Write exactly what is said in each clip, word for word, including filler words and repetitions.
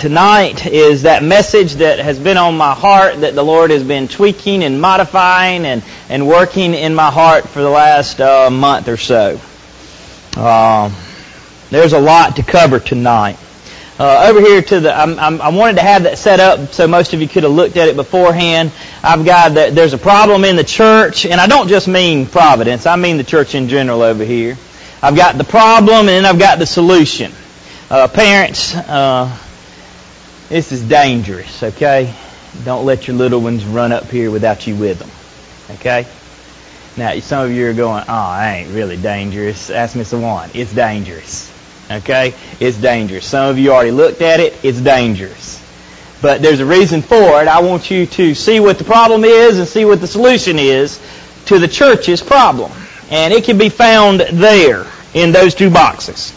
tonight is that message that has been on my heart that the Lord has been tweaking and modifying and, and working in my heart for the last uh, month or so. Uh, there's a lot to cover tonight. Uh, over here to the, I'm, I'm, I wanted to have that set up so most of you could have looked at it beforehand. I've got that there's a problem in the church, and I don't just mean Providence. I mean the church in general over here. I've got the problem, and then I've got the solution. Uh, parents, uh, this is dangerous, okay? Don't let your little ones run up here without you with them, okay? Now, some of you are going, oh, it ain't really dangerous. Ask Mister One. It's dangerous. Okay? It's dangerous. Some of you already looked at it. It's dangerous. But there's a reason for it. I want you to see what the problem is and see what the solution is to the church's problem. And it can be found there in those two boxes.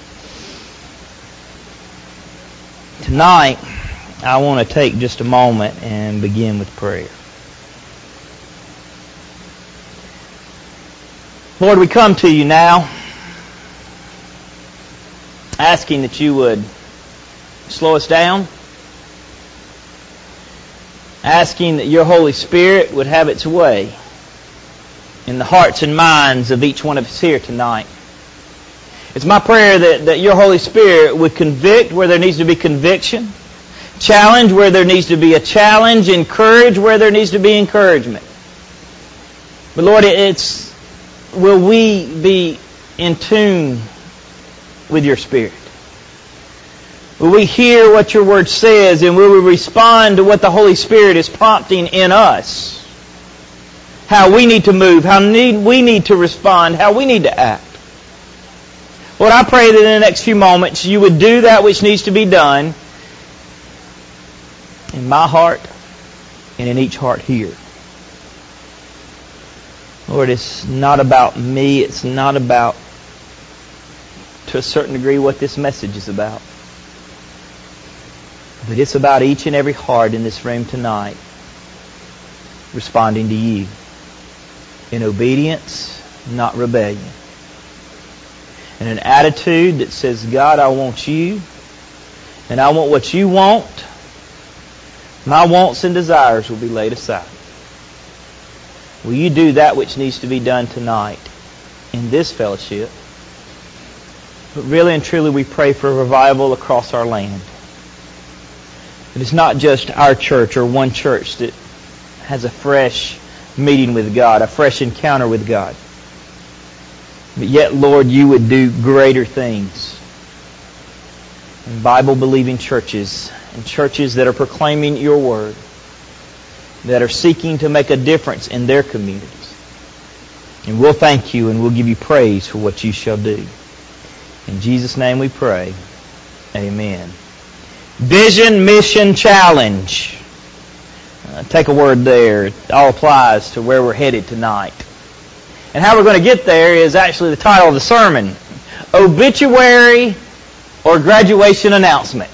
Tonight, I want to take just a moment and begin with prayer. Lord, we come to you now, asking that you would slow us down, asking that your Holy Spirit would have its way in the hearts and minds of each one of us here tonight. It's my prayer that, that your Holy Spirit would convict where there needs to be conviction, challenge where there needs to be a challenge, encourage where there needs to be encouragement. But Lord, it's, will we be in tune with your Spirit? Will we hear what your Word says, and will we respond to what the Holy Spirit is prompting in us? How we need to move, how need, we need to respond, how we need to act. Lord, I pray that in the next few moments you would do that which needs to be done in my heart and in each heart here. Lord, it's not about me, it's not about, to a certain degree, what this message is about. But it's about each and every heart in this room tonight responding to you in obedience, not rebellion. And an attitude that says, God, I want you, and I want what you want. My wants and desires will be laid aside. Will you do that which needs to be done tonight in this fellowship? But really and truly we pray for a revival across our land. It is not just our church or one church that has a fresh meeting with God, a fresh encounter with God. But yet, Lord, you would do greater things in Bible-believing churches and churches that are proclaiming your Word, that are seeking to make a difference in their communities. And we'll thank you and we'll give you praise for what you shall do. In Jesus' name we pray. Amen. Vision, mission, challenge. Uh, take a word there. It all applies to where we're headed tonight. And how we're going to get there is actually the title of the sermon. Obituary or Graduation Announcement.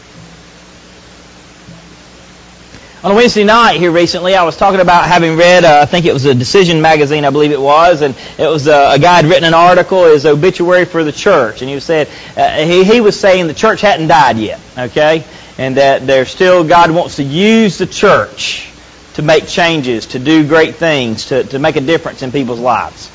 On a Wednesday night here recently, I was talking about having read, uh, I think it was a Decision magazine, I believe it was, and it was uh, a guy had written an article, his obituary for the church, and he said uh, he, he was saying the church hadn't died yet, okay, and that there's still God wants to use the church to make changes, to do great things, to, to make a difference in people's lives.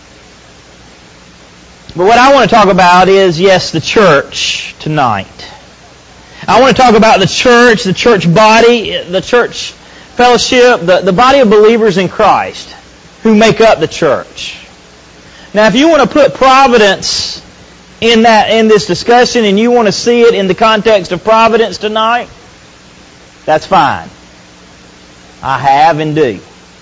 But what I want to talk about is, yes, the church tonight. I want to talk about the church, the church body, the church fellowship, the, the body of believers in Christ who make up the church. Now, if you want to put Providence in that in this discussion and you want to see it in the context of Providence tonight, that's fine. I have and do.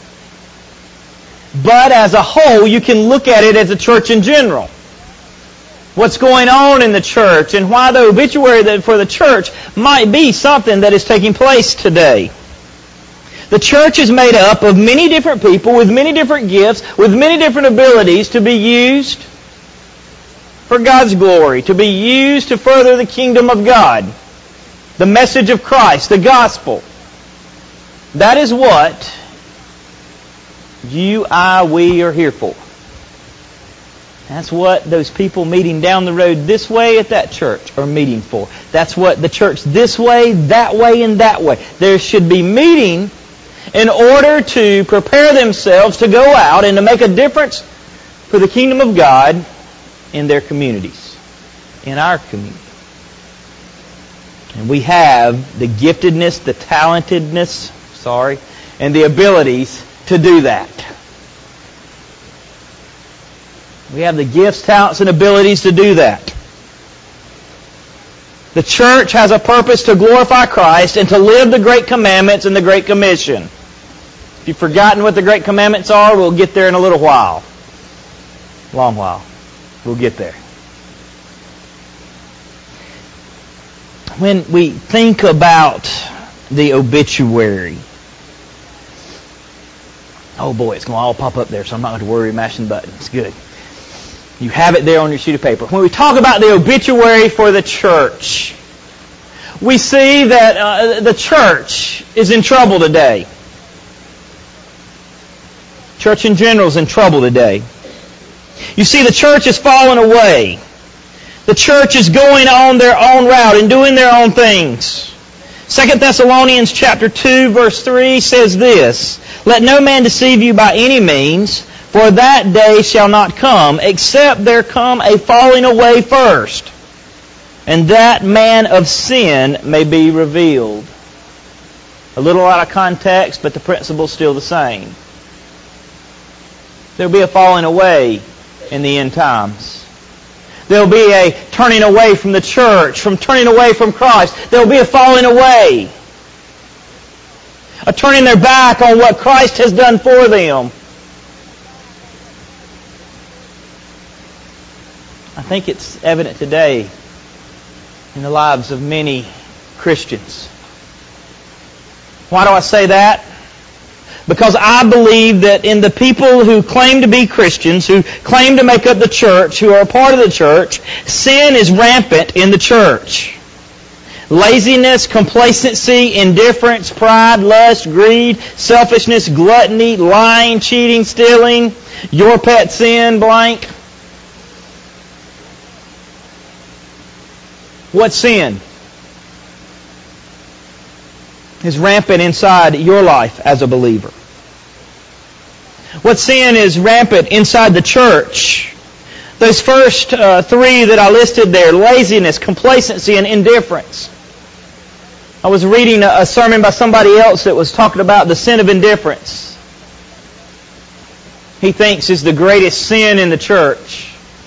But as a whole, you can look at it as a church in general. What's going on in the church and why the obituary for the church might be something that is taking place today. The church is made up of many different people with many different gifts, with many different abilities to be used for God's glory, to be used to further the kingdom of God, the message of Christ, the gospel. That is what you, I, we are here for. That's what those people meeting down the road this way at that church are meeting for. That's what the church this way, that way, and that way. There should be meeting in order to prepare themselves to go out and to make a difference for the kingdom of God in their communities, in our community. And we have the giftedness, the talentedness, sorry, and the abilities to do that. We have the gifts, talents, and abilities to do that. The church has a purpose to glorify Christ and to live the Great Commandments and the Great Commission. If you've forgotten what the Great Commandments are, we'll get there in a little while. Long while. We'll get there. When we think about the obituary, oh boy, it's going to all pop up there, so I'm not going to worry mashing buttons. Good. You have it there on your sheet of paper. When we talk about the obituary for the church, we see that uh, the church is in trouble today. Church in general is in trouble today. You see, the church has fallen away. The church is going on their own route and doing their own things. Second Thessalonians chapter two, verse three says this, "Let no man deceive you by any means, for that day shall not come, except there come a falling away first, and that man of sin may be revealed." A little out of context, but the principle is still the same. There'll be a falling away in the end times. There'll be a turning away from the church, from turning away from Christ. There'll be a falling away. A turning their back on what Christ has done for them. I think it's evident today in the lives of many Christians. Why do I say that? Because I believe that in the people who claim to be Christians, who claim to make up the church, who are a part of the church, sin is rampant in the church. Laziness, complacency, indifference, pride, lust, greed, selfishness, gluttony, lying, cheating, stealing, your pet sin, blank. What sin is rampant inside your life as a believer? What sin is rampant inside the church? Those first uh, three that I listed there, laziness, complacency, and indifference. I was reading a, a sermon by somebody else that was talking about the sin of indifference. He thinks is the greatest sin in the church.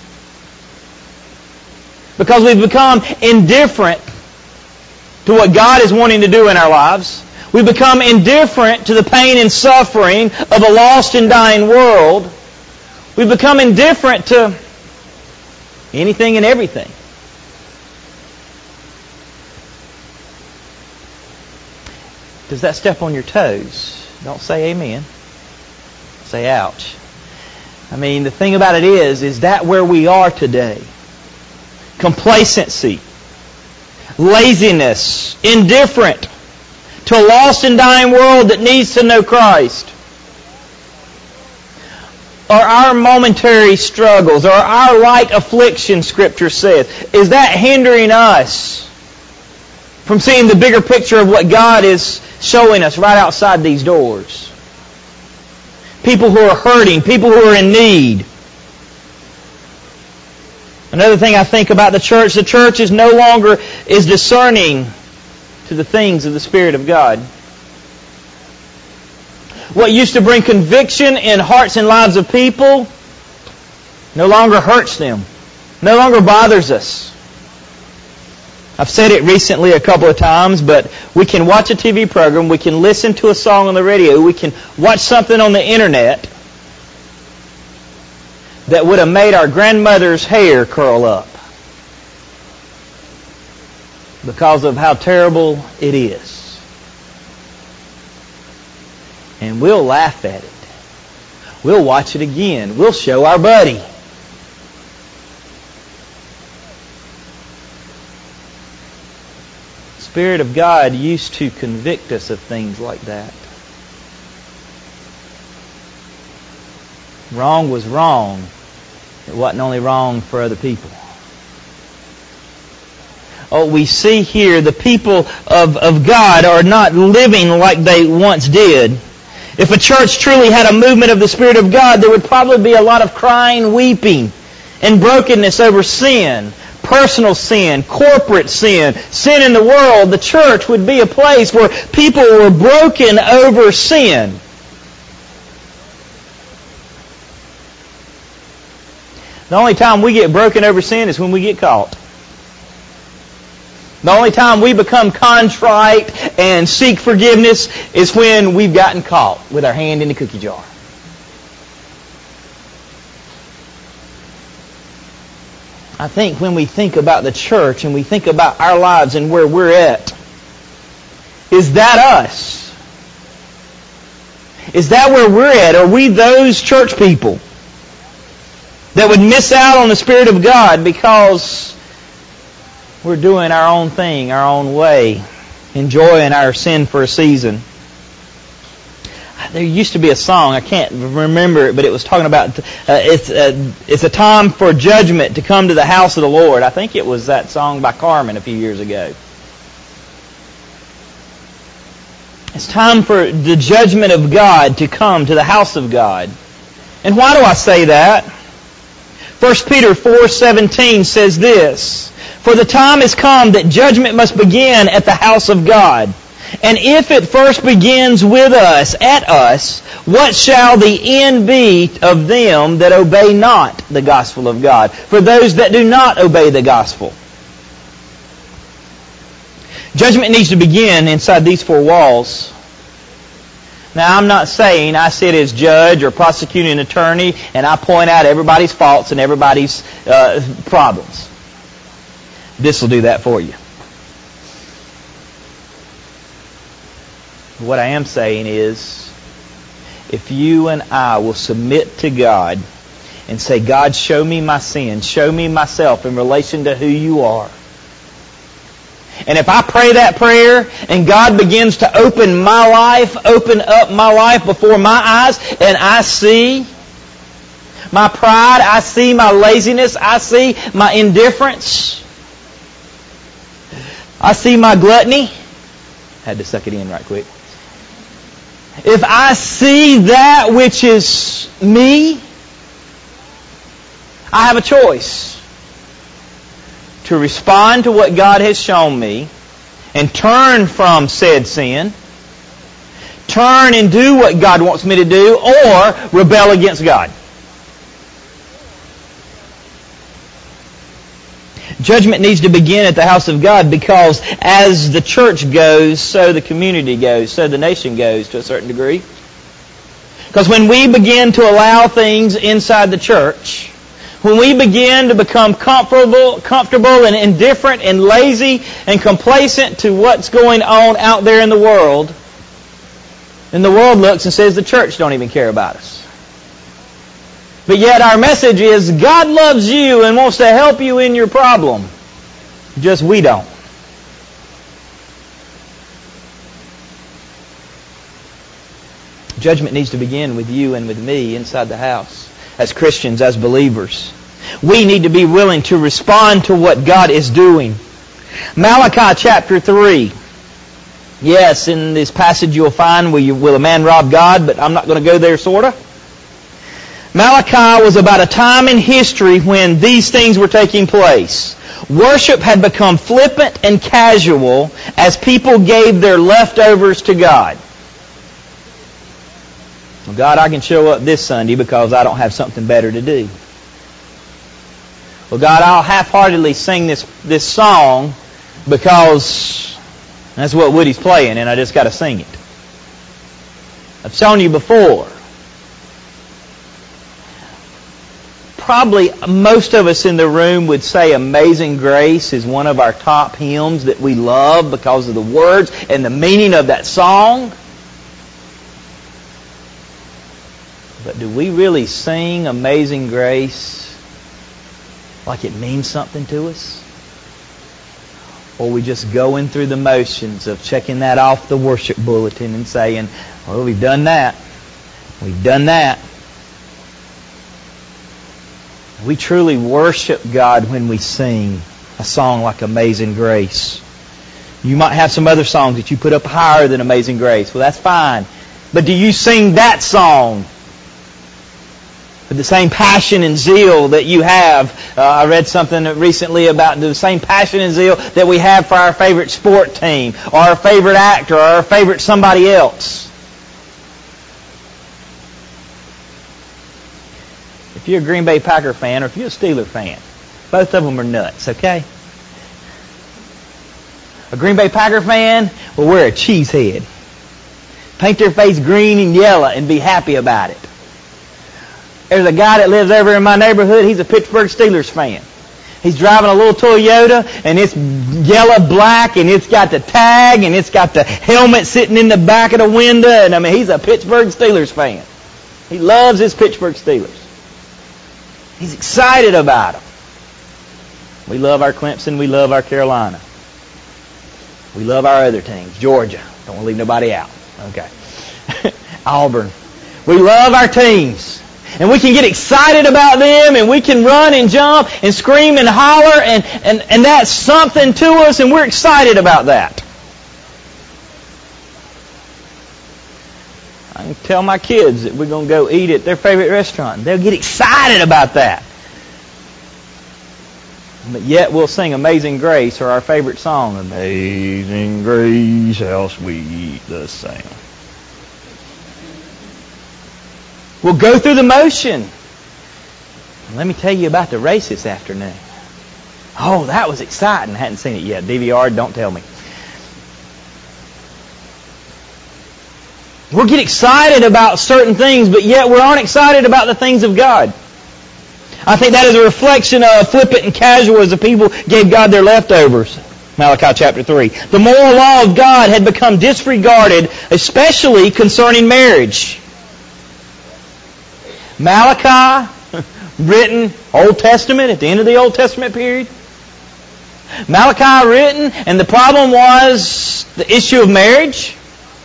Because we've become indifferent to what God is wanting to do in our lives. We become indifferent to the pain and suffering of a lost and dying world. We become indifferent to anything and everything. Does that step on your toes? Don't say amen. Say ouch. I mean, the thing about it is, is that where we are today? Complacency, laziness, indifferent to a lost and dying world that needs to know Christ. Are our momentary struggles, or our light affliction, Scripture says, is that hindering us from seeing the bigger picture of what God is showing us right outside these doors? People who are hurting, people who are in need. Another thing I think about the church, the church is no longer is discerning to the things of the Spirit of God. What used to bring conviction in hearts and lives of people no longer hurts them, no longer bothers us. I've said it recently a couple of times, but we can watch a T V program, we can listen to a song on the radio, we can watch something on the internet that would have made our grandmother's hair curl up because of how terrible it is. And we'll laugh at it. We'll watch it again. We'll show our buddy. The Spirit of God used to convict us of things like that. Wrong was wrong. It wasn't only wrong for other people. Oh, we see here the people of, of God are not living like they once did. If a church truly had a movement of the Spirit of God, there would probably be a lot of crying, weeping, and brokenness over sin. Personal sin, corporate sin, sin in the world. The church would be a place where people were broken over sin. The only time we get broken over sin is when we get caught. The only time we become contrite and seek forgiveness is when we've gotten caught with our hand in the cookie jar. I think when we think about the church and we think about our lives and where we're at, is that us? Is that where we're at? Are we those church people that would miss out on the Spirit of God because we're doing our own thing, our own way, enjoying our sin for a season? There used to be a song, I can't remember it, but it was talking about uh, it's, uh, it's a time for judgment to come to the house of the Lord. I think it was that song by Carmen a few years ago. It's time for the judgment of God to come to the house of God. And why do I say that? First Peter four seventeen says this, "For the time has come that judgment must begin at the house of God. And if it first begins with us, at us, what shall the end be of them that obey not the gospel of God?" For those that do not obey the gospel. Judgment needs to begin inside these four walls. Now, I'm not saying I sit as judge or prosecuting attorney and I point out everybody's faults and everybody's uh, problems. This will do that for you. What I am saying is, if you and I will submit to God and say, "God, show me my sin, show me myself in relation to who you are." And if I pray that prayer and God begins to open my life, open up my life before my eyes, and I see my pride, I see my laziness, I see my indifference, I see my gluttony. Had to suck it in right quick. If I see that which is me, I have a choice to respond to what God has shown me and turn from said sin, turn and do what God wants me to do, or rebel against God. Judgment needs to begin at the house of God, because as the church goes, so the community goes, so the nation goes to a certain degree. Because when we begin to allow things inside the church, when we begin to become comfortable, comfortable and indifferent and lazy and complacent to what's going on out there in the world, then the world looks and says the church don't even care about us. But yet our message is God loves you and wants to help you in your problem. Just we don't. Judgment needs to begin with you and with me inside the house. As Christians, as believers, we need to be willing to respond to what God is doing. Malachi chapter three. Yes, in this passage you'll find, will, you, will a man rob God? But I'm not going to go there, sort of. Malachi was about a time in history when these things were taking place. Worship had become flippant and casual as people gave their leftovers to God. Well, God, I can show up this Sunday because I don't have something better to do. Well, God, I'll half-heartedly sing this, this song because that's what Woody's playing and I just got to sing it. I've shown you before. Probably most of us in the room would say Amazing Grace is one of our top hymns that we love because of the words and the meaning of that song. But do we really sing Amazing Grace like it means something to us? Or are we just going through the motions of checking that off the worship bulletin and saying, well, we've done that. We've done that. We truly worship God when we sing a song like Amazing Grace. You might have some other songs that you put up higher than Amazing Grace. Well, that's fine. But do you sing that song with the same passion and zeal that you have? Uh, I read something recently about the same passion and zeal that we have for our favorite sport team, or our favorite actor, or our favorite somebody else. If you're a Green Bay Packer fan, or if you're a Steeler fan, both of them are nuts, okay? A Green Bay Packer fan will wear a cheese head, paint their face green and yellow, and be happy about it. There's a guy that lives over in my neighborhood. He's a Pittsburgh Steelers fan. He's driving a little Toyota, and it's yellow black, and it's got the tag, and it's got the helmet sitting in the back of the window. And I mean, he's a Pittsburgh Steelers fan. He loves his Pittsburgh Steelers. He's excited about them. We love our Clemson. We love our Carolina. We love our other teams. Georgia. Don't want to leave nobody out. Okay. Auburn. We love our teams. And we can get excited about them, and we can run and jump and scream and holler, and, and, and that's something to us, and we're excited about that. I can tell my kids that we're going to go eat at their favorite restaurant. They'll get excited about that. But yet we'll sing Amazing Grace, or our favorite song, Amazing Grace, how sweet the sound. We'll go through the motion. Let me tell you about the race this afternoon. Oh, that was exciting. I hadn't seen it yet. D V R, don't tell me. We'll get excited about certain things, but yet we aren't excited about the things of God. I think that is a reflection of flippant and casual as the people gave God their leftovers. Malachi chapter three. The moral law of God had become disregarded, especially concerning marriage. Malachi, written Old Testament, at the end of the Old Testament period. Malachi written, and the problem was the issue of marriage.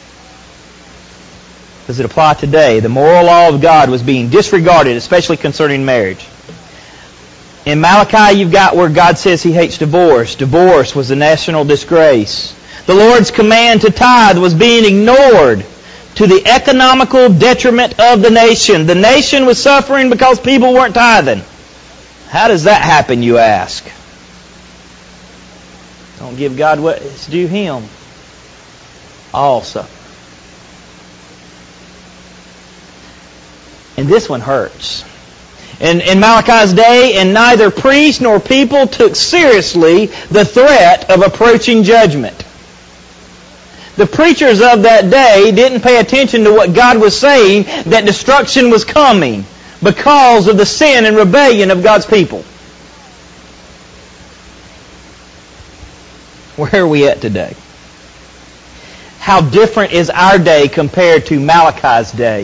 Does it apply today? The moral law of God was being disregarded, especially concerning marriage. In Malachi, you've got where God says He hates divorce. Divorce was a national disgrace. The Lord's command to tithe was being ignored to the economical detriment of the nation. The nation was suffering because people weren't tithing. How does that happen, you ask? Don't give God what is due Him. All suffer. And this one hurts. In, in Malachi's day, and neither priest nor people took seriously the threat of approaching judgment. The preachers of that day didn't pay attention to what God was saying, that destruction was coming because of the sin and rebellion of God's people. Where are we at today? How different is our day compared to Malachi's day?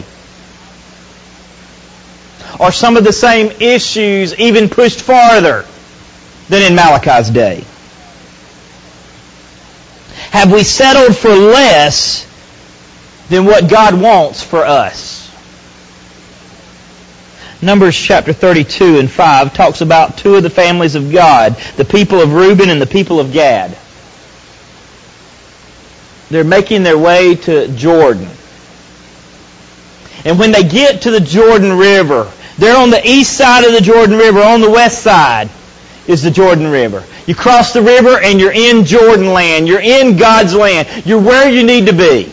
Are some of the same issues even pushed farther than in Malachi's day? Have we settled for less than what God wants for us? Numbers chapter thirty-two and five talks about two of the families of God, the people of Reuben and the people of Gad. They're making their way to Jordan. And when they get to the Jordan River, they're on the east side of the Jordan River. On the west side is the Jordan River. You cross the river and you're in Jordan land. You're in God's land. You're where you need to be.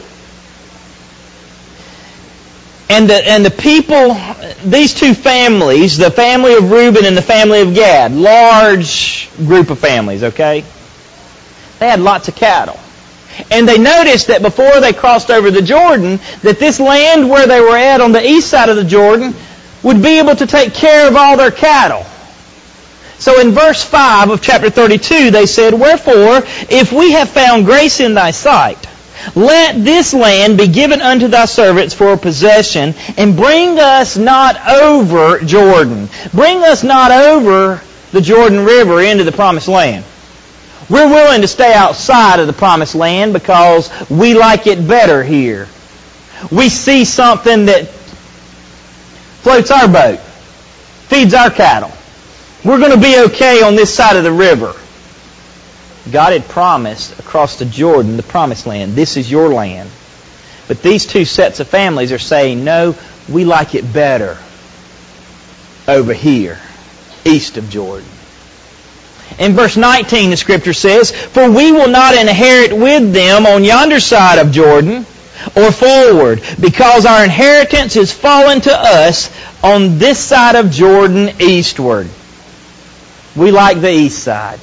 And the, and the people, these two families, the family of Reuben and the family of Gad, large group of families, okay? They had lots of cattle. And they noticed that before they crossed over the Jordan, that this land where they were at on the east side of the Jordan would be able to take care of all their cattle. So in verse five of chapter thirty-two, they said, "Wherefore, if we have found grace in thy sight, let this land be given unto thy servants for a possession, and bring us not over Jordan." Bring us not over the Jordan River into the promised land. We're willing to stay outside of the promised land because we like it better here. We see something that floats our boat, feeds our cattle. We're going to be okay on this side of the river. God had promised across the Jordan, the promised land, this is your land. But these two sets of families are saying, no, we like it better over here, east of Jordan. In verse nineteen, the Scripture says, for we will not inherit with them on yonder side of Jordan or forward, because our inheritance is fallen to us on this side of Jordan eastward. We like the east side.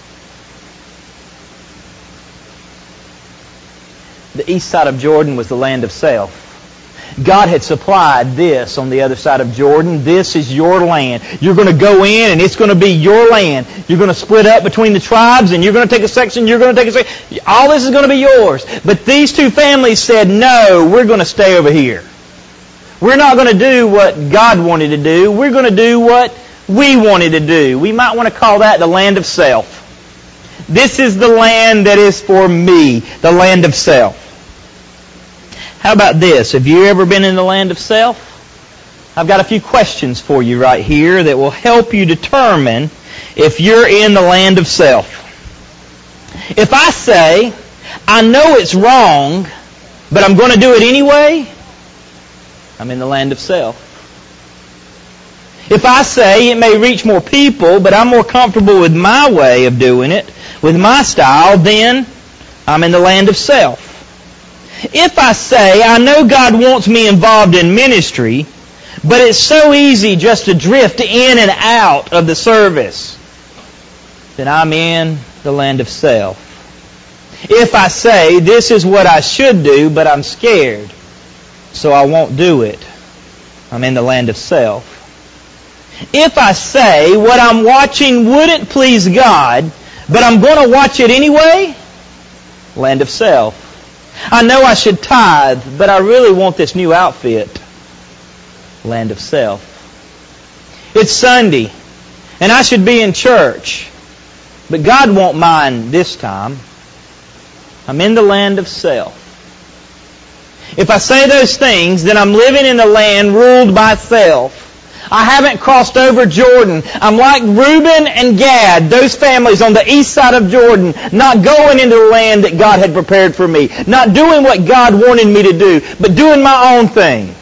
The east side of Jordan was the land of self. God had supplied this on the other side of Jordan. This is your land. You're going to go in and it's going to be your land. You're going to split up between the tribes and you're going to take a section, you're going to take a section. All this is going to be yours. But these two families said, no, we're going to stay over here. We're not going to do what God wanted to do. We're going to do what we wanted to do. We might want to call that the land of self. This is the land that is for me, the land of self. How about this? Have you ever been in the land of self? I've got a few questions for you right here that will help you determine if you're in the land of self. If I say, I know it's wrong, but I'm going to do it anyway, I'm in the land of self. If I say it may reach more people, but I'm more comfortable with my way of doing it, with my style, then I'm in the land of self. If I say, I know God wants me involved in ministry, but it's so easy just to drift in and out of the service, then I'm in the land of self. If I say, this is what I should do, but I'm scared, so I won't do it, I'm in the land of self. If I say, what I'm watching wouldn't please God, but I'm going to watch it anyway, land of self. I know I should tithe, but I really want this new outfit. Land of self. It's Sunday, and I should be in church, but God won't mind this time. I'm in the land of self. If I say those things, then I'm living in the land ruled by self. I haven't crossed over Jordan. I'm like Reuben and Gad, those families on the east side of Jordan, not going into the land that God had prepared for me, not doing what God wanted me to do, but doing my own thing.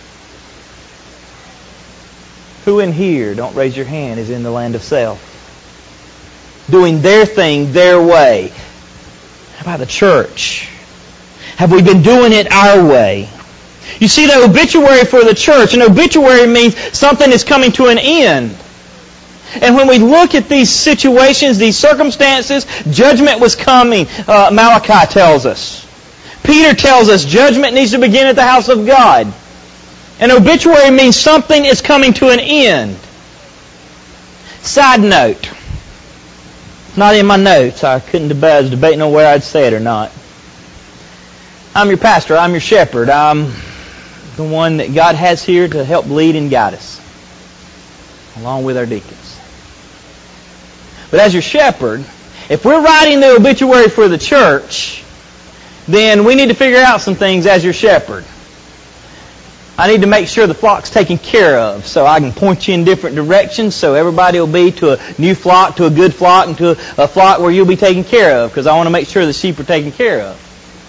Who in here, don't raise your hand, is in the land of self? Doing their thing their way. How about the church? Have we been doing it our way? You see, the obituary for the church, an obituary means something is coming to an end. And when we look at these situations, these circumstances, judgment was coming, uh, Malachi tells us. Peter tells us judgment needs to begin at the house of God. An obituary means something is coming to an end. Side note. Not in my notes. I couldn't debate, I was debating on where I'd say it or not. I'm your pastor. I'm your shepherd. I'm the one that God has here to help lead and guide us, along with our deacons. But as your shepherd, if we're writing the obituary for the church, then we need to figure out some things as your shepherd. I need to make sure the flock's taken care of, so I can point you in different directions, so everybody will be to a new flock, to a good flock, and to a flock where you'll be taken care of, because I want to make sure the sheep are taken care of.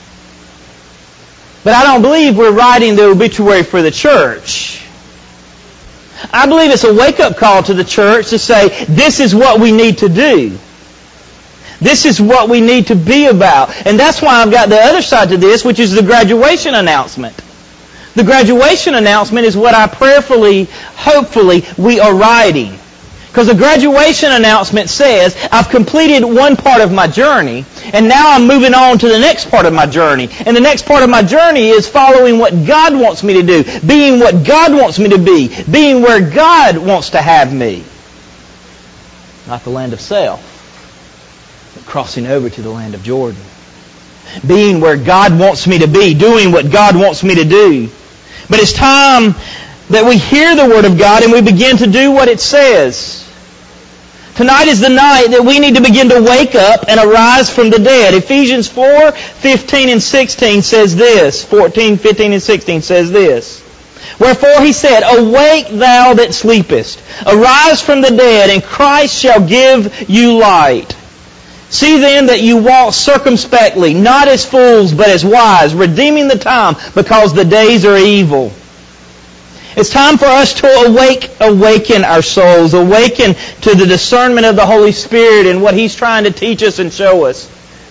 But I don't believe we're writing the obituary for the church. I believe it's a wake-up call to the church to say, this is what we need to do. This is what we need to be about. And that's why I've got the other side to this, which is the graduation announcement. The graduation announcement is what I prayerfully, hopefully, we are writing. Because the graduation announcement says, I've completed one part of my journey, and now I'm moving on to the next part of my journey. And the next part of my journey is following what God wants me to do, being what God wants me to be, being where God wants to have me. Not the land of self, but crossing over to the land of Jordan. Being where God wants me to be, doing what God wants me to do. But it's time that we hear the Word of God and we begin to do what it says. Tonight is the night that we need to begin to wake up and arise from the dead. Ephesians four, fifteen and sixteen says this. fourteen, fifteen, and sixteen says this. Wherefore he said, Awake thou that sleepest, arise from the dead, and Christ shall give you light. See then that you walk circumspectly, not as fools, but as wise, redeeming the time, because the days are evil. It's time for us to awake, awaken our souls, awaken to the discernment of the Holy Spirit and what He's trying to teach us and show us.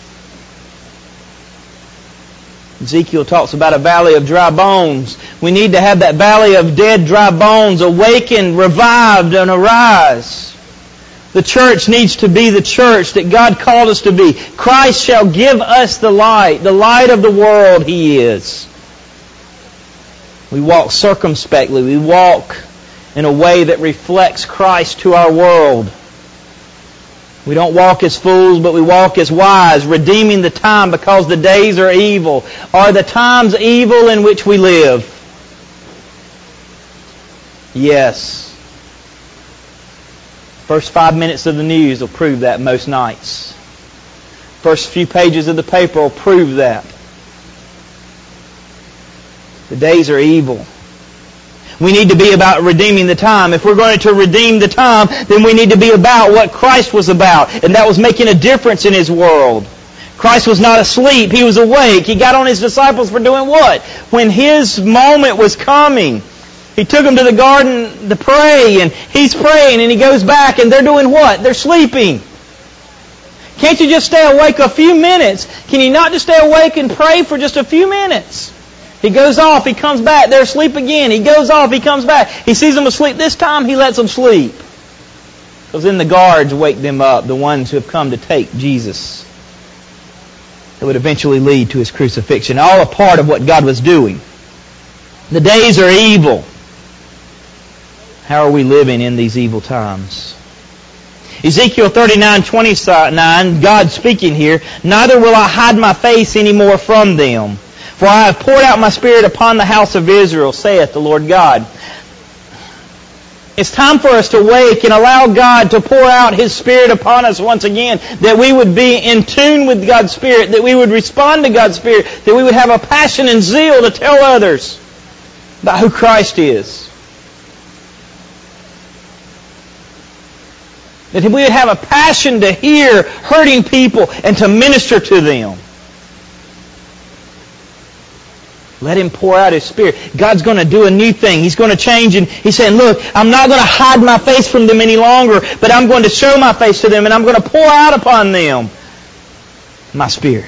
Ezekiel talks about a valley of dry bones. We need to have that valley of dead, dry bones awakened, revived, and arise. The church needs to be the church that God called us to be. Christ shall give us the light. The light of the world He is. We walk circumspectly. We walk in a way that reflects Christ to our world. We don't walk as fools, but we walk as wise, redeeming the time because the days are evil. Are the times evil in which we live? Yes. First five minutes of the news will prove that most nights. First few pages of the paper will prove that. The days are evil. We need to be about redeeming the time. If we're going to redeem the time, then we need to be about what Christ was about. And that was making a difference in His world. Christ was not asleep. He was awake. He got on His disciples for doing what? When His moment was coming, He took them to the garden to pray, and He's praying, and He goes back, and they're doing what? They're sleeping. Can't you just stay awake a few minutes? Can you not just stay awake and pray for just a few minutes? He goes off, He comes back, they're asleep again. He goes off, He comes back. He sees them asleep. This time He lets them sleep. Because then the guards wake them up, the ones who have come to take Jesus. That would eventually lead to His crucifixion. All a part of what God was doing. The days are evil. How are we living in these evil times? Ezekiel thirty-nine twenty-nine, God speaking here, Neither will I hide my face any more from them. For I have poured out my Spirit upon the house of Israel, saith the Lord God. It's time for us to wake and allow God to pour out His Spirit upon us once again, that we would be in tune with God's Spirit, that we would respond to God's Spirit, that we would have a passion and zeal to tell others about who Christ is. That we would have a passion to hear hurting people and to minister to them. Let Him pour out His Spirit. God's going to do a new thing. He's going to change. And He's saying, look, I'm not going to hide my face from them any longer, but I'm going to show my face to them, and I'm going to pour out upon them my Spirit.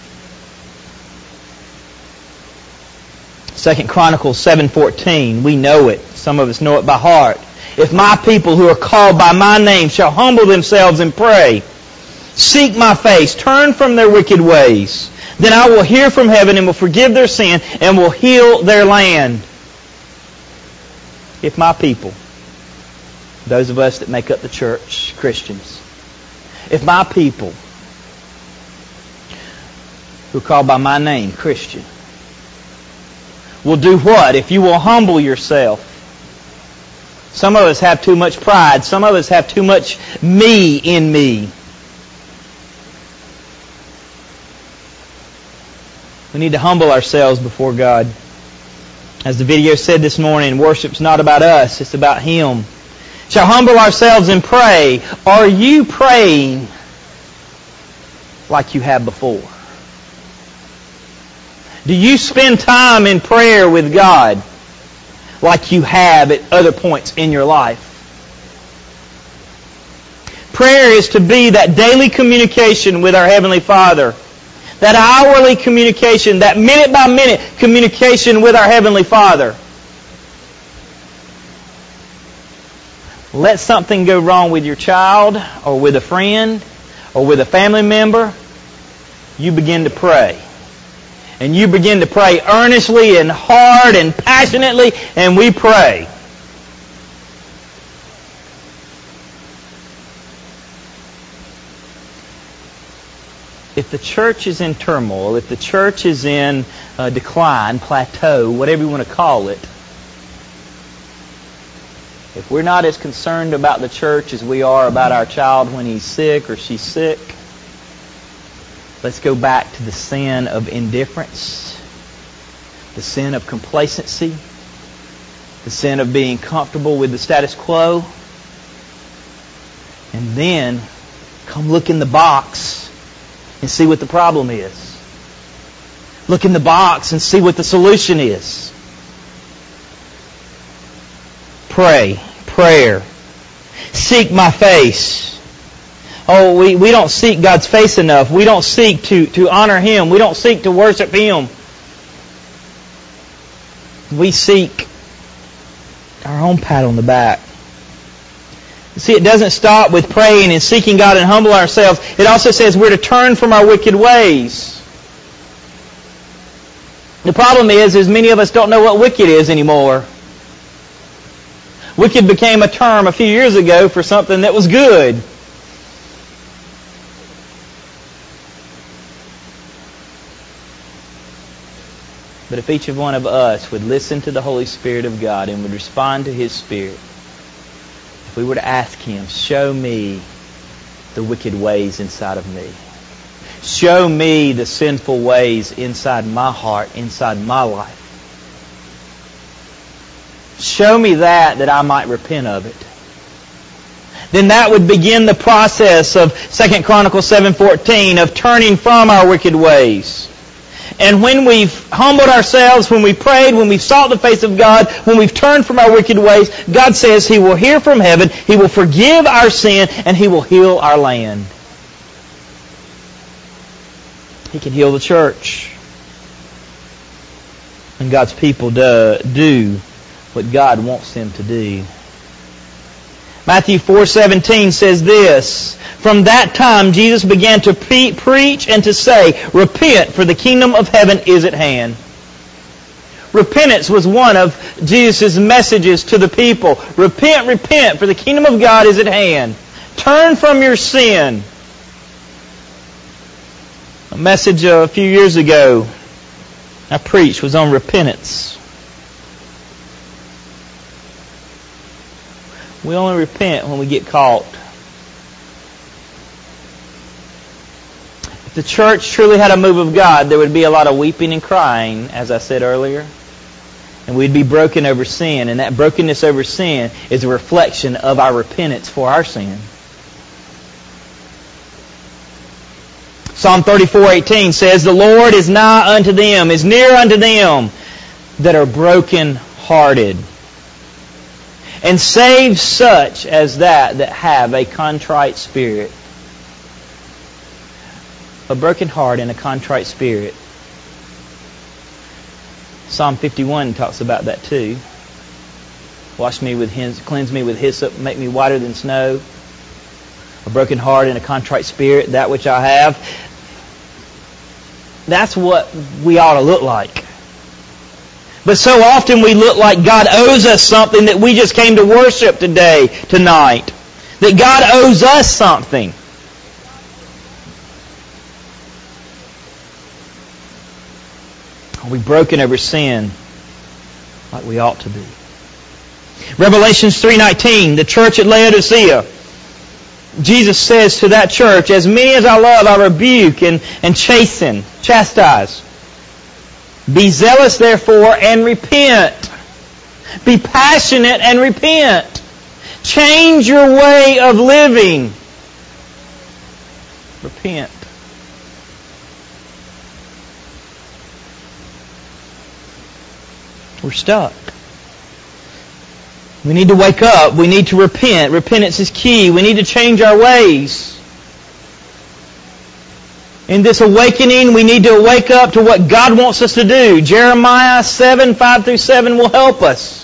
Second Chronicles seven fourteen. We know it. Some of us know it by heart. If my people who are called by my name shall humble themselves and pray, seek my face, turn from their wicked ways, then I will hear from heaven and will forgive their sin and will heal their land. If my people, those of us that make up the church, Christians, if my people who are called by my name, Christian, will do what? If you will humble yourself. Some of us have too much pride. Some of us have too much me in me. We need to humble ourselves before God. As the video said this morning, worship's not about us, it's about Him. Shall humble ourselves and pray. Are you praying like you have before? Do you spend time in prayer with God like you have at other points in your life? Prayer is to be that daily communication with our Heavenly Father. That hourly communication, that minute by minute communication with our Heavenly Father. Let something go wrong with your child or with a friend or with a family member, you begin to pray. And you begin to pray earnestly and hard and passionately, and we pray. If the church is in turmoil, if the church is in uh, decline, plateau, whatever you want to call it, if we're not as concerned about the church as we are about our child when he's sick or she's sick, let's go back to the sin of indifference, the sin of complacency, The sin of being comfortable with the status quo. And then come look in the box and see what the problem is. Look in the box and see what the solution is. Pray. Prayer. Seek my face. Oh, we, we don't seek God's face enough. We don't seek to, to honor Him. We don't seek to worship Him. We seek our own pat on the back. You see, it doesn't stop with praying and seeking God and humble ourselves. It also says we're to turn from our wicked ways. The problem is, is many of us don't know what wicked is anymore. Wicked became a term a few years ago for something that was good. But if each of one of us would listen to the Holy Spirit of God and would respond to His Spirit, if we were to ask Him, show me the wicked ways inside of me. Show me the sinful ways inside my heart, inside my life. Show me that, that I might repent of it. Then that would begin the process of Second Chronicles seven fourteen of turning from our wicked ways. And when we've humbled ourselves, when we've prayed, when we've sought the face of God, when we've turned from our wicked ways, God says He will hear from heaven, He will forgive our sin, and He will heal our land. He can heal the church. And God's people do, do what God wants them to do. Matthew four seventeen says this, from that time Jesus began to pre- preach and to say, repent, for the kingdom of heaven is at hand. Repentance was one of Jesus' messages to the people. Repent, repent, for the kingdom of God is at hand. Turn from your sin. A message a few years ago I preached was on repentance. We only repent when we get caught. If the church truly had a move of God, there would be a lot of weeping and crying, as I said earlier. And we'd be broken over sin. And that brokenness over sin is a reflection of our repentance for our sin. Psalm thirty-four eighteen says, the Lord is nigh unto them, is near unto them that are broken-hearted, and save such as that that have a contrite spirit. A broken heart and a contrite spirit. Psalm fifty-one talks about that too. Wash me with his, cleanse me with hyssop, make me whiter than snow. A broken heart and a contrite spirit, that which I have. That's what we ought to look like. But so often we look like God owes us something that we just came to worship today, tonight. That God owes us something. Are we broken over sin like we ought to be? Revelation three nineteen, the church at Laodicea. Jesus says to that church, as many as I love, I rebuke and, and chasten, chastise. Be zealous, therefore, and repent. Be passionate and repent. Change your way of living. Repent. We're stuck. We need to wake up. We need to repent. Repentance is key. We need to change our ways. In this awakening, we need to wake up to what God wants us to do. Jeremiah seven, five through seven will help us.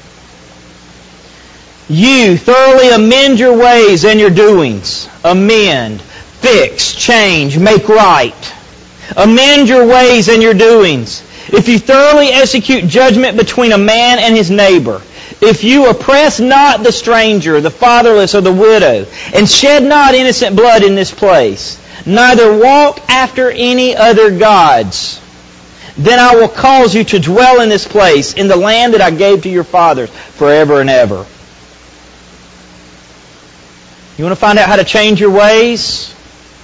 You thoroughly amend your ways and your doings. Amend, fix, change, make right. Amend your ways and your doings. If you thoroughly execute judgment between a man and his neighbor, if you oppress not the stranger, the fatherless, or the widow, and shed not innocent blood in this place, neither walk after any other gods, then I will cause you to dwell in this place, in the land that I gave to your fathers, forever and ever. You want to find out how to change your ways?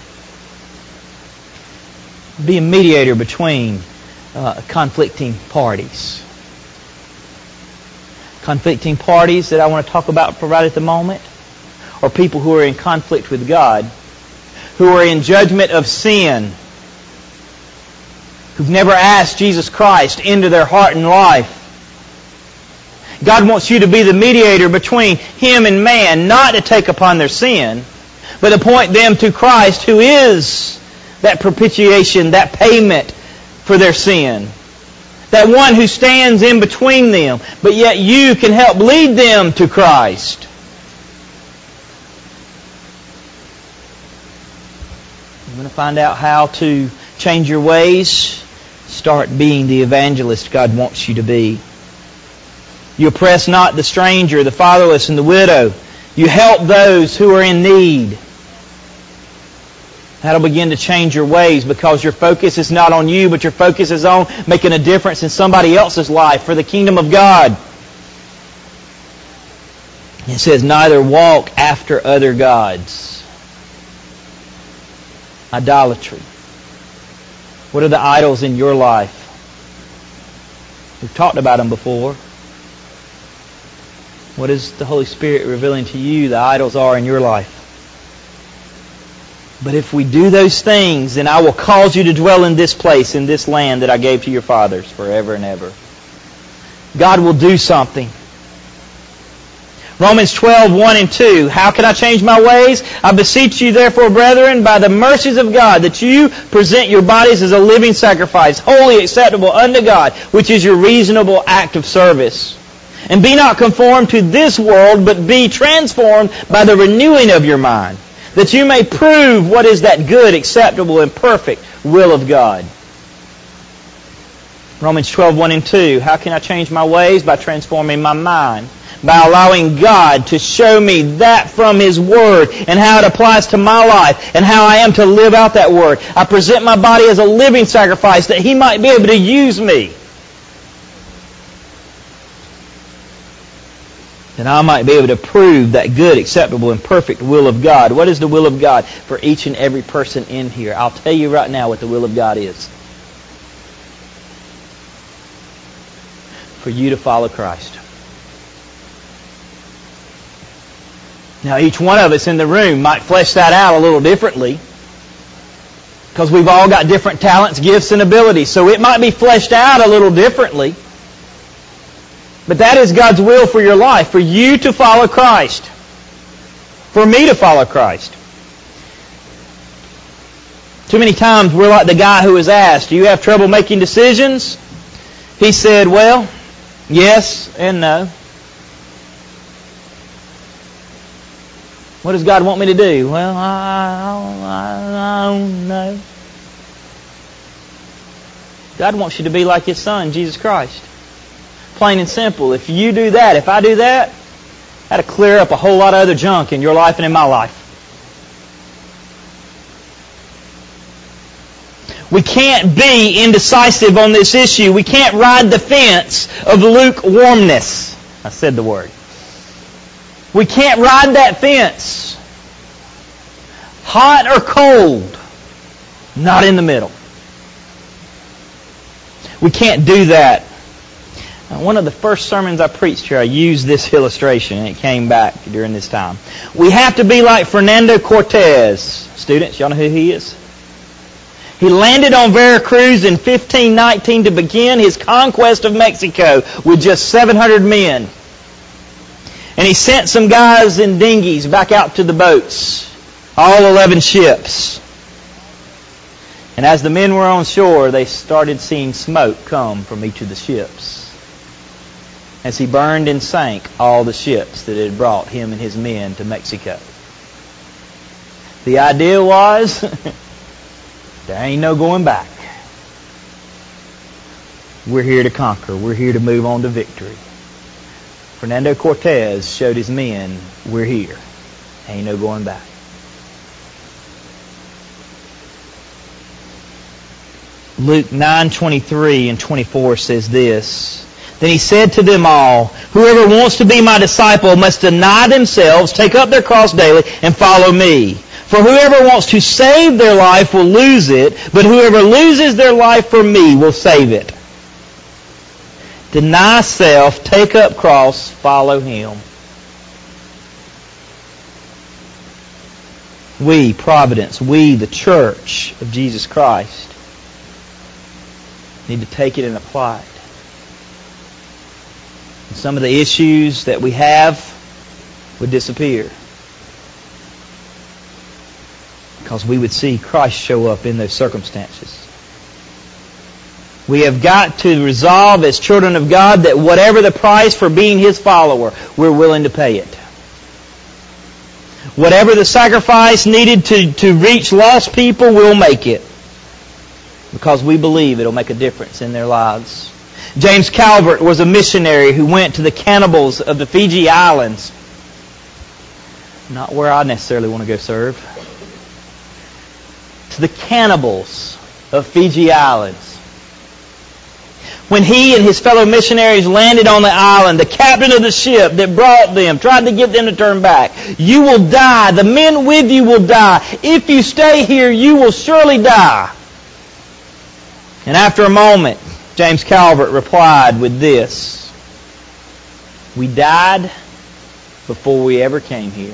Be a mediator between uh, conflicting parties. conflicting parties that I want to talk about for right at the moment, or people who are in conflict with God, who are in judgment of sin, who've never asked Jesus Christ into their heart and life. God wants you to be the mediator between Him and man, not to take upon their sin, but to point them to Christ, who is that propitiation, that payment for their sin. That one who stands in between them, but yet you can help lead them to Christ. You want to find out how to change your ways? Start being the evangelist God wants you to be. You oppress not the stranger, the fatherless, and the widow. You help those who are in need. That'll begin to change your ways, because your focus is not on you, but your focus is on making a difference in somebody else's life for the kingdom of God. It says, neither walk after other gods. Idolatry. What are the idols in your life? We've talked about them before. What is the Holy Spirit revealing to you the idols are in your life? But if we do those things, then I will cause you to dwell in this place, in this land that I gave to your fathers forever and ever. God will do something. Romans twelve, one and two. How can I change my ways? I beseech you therefore, brethren, by the mercies of God, that you present your bodies as a living sacrifice, wholly acceptable unto God, which is your reasonable act of service. And be not conformed to this world, but be transformed by the renewing of your mind, that you may prove what is that good, acceptable, and perfect will of God. Romans twelve, one and two. How can I change my ways? By transforming my mind. By allowing God to show me that from His Word and how it applies to my life and how I am to live out that Word. I present my body as a living sacrifice that He might be able to use me. And I might be able to prove that good, acceptable, and perfect will of God. What is the will of God for each and every person in here? I'll tell you right now what the will of God is. For you to follow Christ. Now, each one of us in the room might flesh that out a little differently, because we've all got different talents, gifts, and abilities. So it might be fleshed out a little differently. But that is God's will for your life, for you to follow Christ, for me to follow Christ. Too many times we're like the guy who was asked, do you have trouble making decisions? He said, well, yes and no. What does God want me to do? Well, I, I, I don't know. God wants you to be like His Son, Jesus Christ. Plain and simple. If you do that, if I do that, that'll clear up a whole lot of other junk in your life and in my life. We can't be indecisive on this issue. We can't ride the fence of lukewarmness. I said the word. We can't ride that fence. Hot or cold. Not in the middle. We can't do that. Now, one of the first sermons I preached here, I used this illustration, and it came back during this time. We have to be like Fernando Cortez. Students, y'all know who he is? He landed on Veracruz in fifteen nineteen to begin his conquest of Mexico with just seven hundred men. And he sent some guys in dinghies back out to the boats, all eleven ships. And as the men were on shore, they started seeing smoke come from each of the ships, as he burned and sank all the ships that had brought him and his men to Mexico. The idea was, there ain't no going back. We're here to conquer. We're here to move on to victory. Fernando Cortez showed his men, we're here. Ain't no going back. Luke nine twenty-three and twenty-four says this. Then he said to them all, whoever wants to be my disciple must deny themselves, take up their cross daily, and follow me. For whoever wants to save their life will lose it, but whoever loses their life for me will save it. deny self, take up cross, follow Him. We, Providence, we, the church of Jesus Christ, need to take it and apply it. And some of the issues that we have would disappear, because we would see Christ show up in those circumstances. We have got to resolve as children of God that whatever the price for being His follower, we're willing to pay it. Whatever the sacrifice needed to, to reach lost people, we'll make it, because we believe it'll make a difference in their lives. James Calvert was a missionary who went to the cannibals of the Fiji Islands. Not where I necessarily want to go serve. To the cannibals of Fiji Islands. When he and his fellow missionaries landed on the island, the captain of the ship that brought them tried to get them to turn back. You will die. The men with you will die. If you stay here, you will surely die. And after a moment, James Calvert replied with this: we died before we ever came here.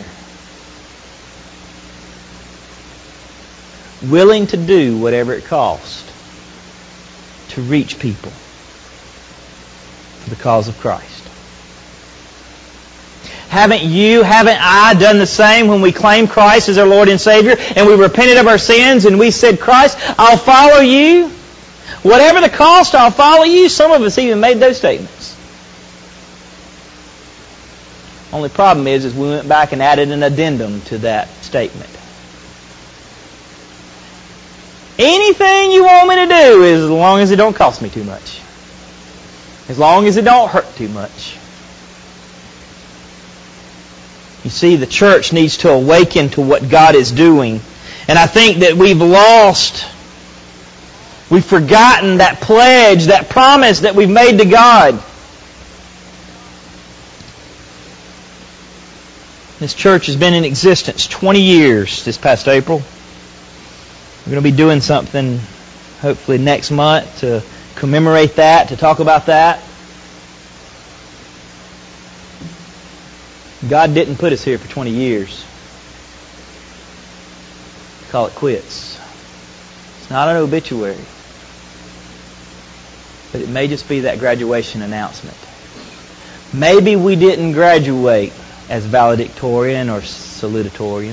Willing to do whatever it cost to reach people for the cause of Christ. Haven't you, haven't I done the same when we claimed Christ as our Lord and Savior and we repented of our sins and we said, Christ, I'll follow you. Whatever the cost, I'll follow you. Some of us even made those statements. Only problem is, is we went back and added an addendum to that statement. Anything you want me to do, as long as it don't cost me too much. As long as it don't hurt too much. You see, the church needs to awaken to what God is doing. And I think that we've lost, we've forgotten that pledge, that promise that we've made to God. This church has been in existence twenty years this past April. We're going to be doing something hopefully next month to commemorate that, to talk about that. God didn't put us here for twenty years. Call it quits. It's not an obituary. But it may just be that graduation announcement. Maybe we didn't graduate as valedictorian or salutatorian,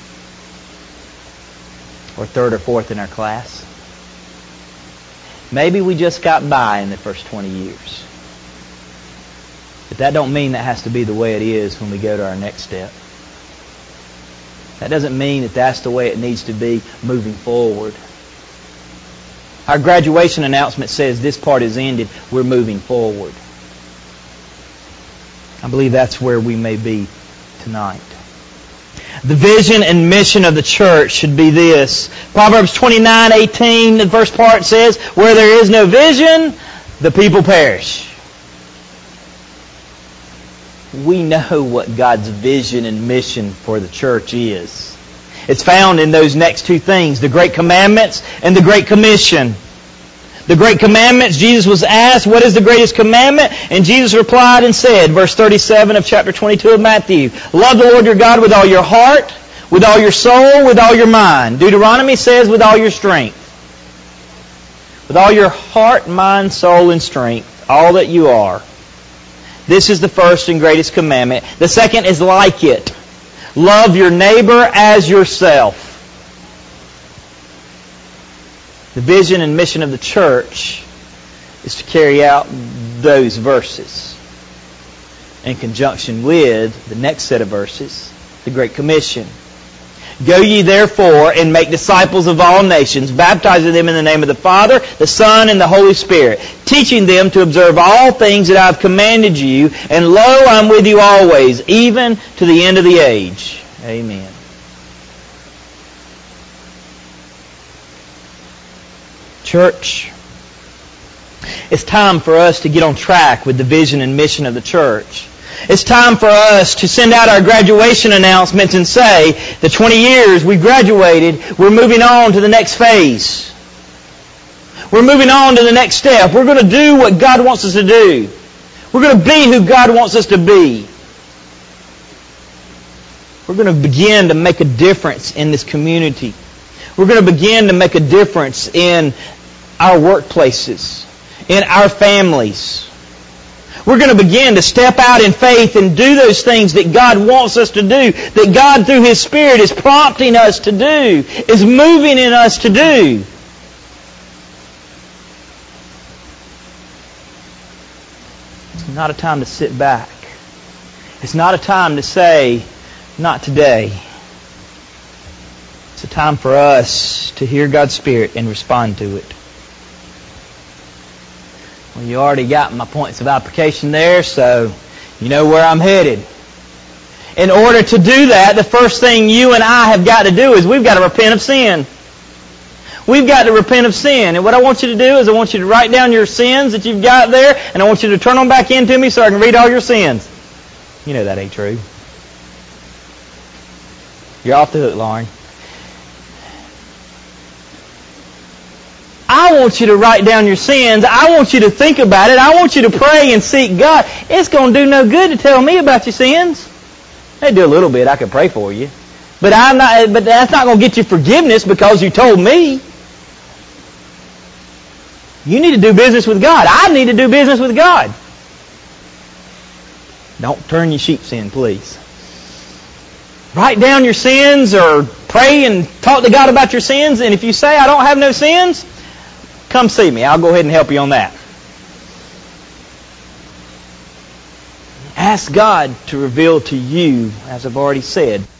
or third or fourth in our class. Maybe we just got by in the first twenty years. But that don't mean that has to be the way it is when we go to our next step. That doesn't mean that that's the way it needs to be moving forward. Our graduation announcement says this part is ended, we're moving forward. I believe that's where we may be tonight. The vision and mission of the church should be this. Proverbs twenty-nine eighteen, the first part says, where there is no vision, the people perish. We know what God's vision and mission for the church is. It's found in those next two things, the Great Commandments and the Great Commission. The Great Commandments, Jesus was asked, what is the greatest commandment? And Jesus replied and said, verse thirty-seven of chapter twenty-two of Matthew, love the Lord your God with all your heart, with all your soul, with all your mind. Deuteronomy says, with all your strength. With all your heart, mind, soul, and strength, all that you are. This is the first and greatest commandment. The second is like it. Love your neighbor as yourself. The vision and mission of the church is to carry out those verses in conjunction with the next set of verses, the Great Commission. Go ye therefore and make disciples of all nations, baptizing them in the name of the Father, the Son, and the Holy Spirit, teaching them to observe all things that I have commanded you, and lo, I'm with you always, even to the end of the age. Amen. Church, it's time for us to get on track with the vision and mission of the church. It's time for us to send out our graduation announcements and say, the twenty years we've graduated, we're moving on to the next phase. We're moving on to the next step. We're going to do what God wants us to do. We're going to be who God wants us to be. We're going to begin to make a difference in this community. We're going to begin to make a difference in our workplaces, in our families. We're going to begin to step out in faith and do those things that God wants us to do, that God through His Spirit is prompting us to do, is moving in us to do. It's not a time to sit back. It's not a time to say, not today. It's a time for us to hear God's Spirit and respond to it. Well, you already got my points of application there, so you know where I'm headed. In order to do that, the first thing you and I have got to do is we've got to repent of sin. We've got to repent of sin. And what I want you to do is I want you to write down your sins that you've got there, and I want you to turn them back into me so I can read all your sins. You know that ain't true. You're off the hook, Lauren. I want you to write down your sins. I want you to think about it. I want you to pray and seek God. It's going to do no good to tell me about your sins. They do a little bit. I can pray for you. But I'm not. But that's not going to get you forgiveness because you told me. You need to do business with God. I need to do business with God. Don't turn your sheeps in, please. Write down your sins or pray and talk to God about your sins. And if you say, I don't have no sins, come see me. I'll go ahead and help you on that. Ask God to reveal to you, as I've already said,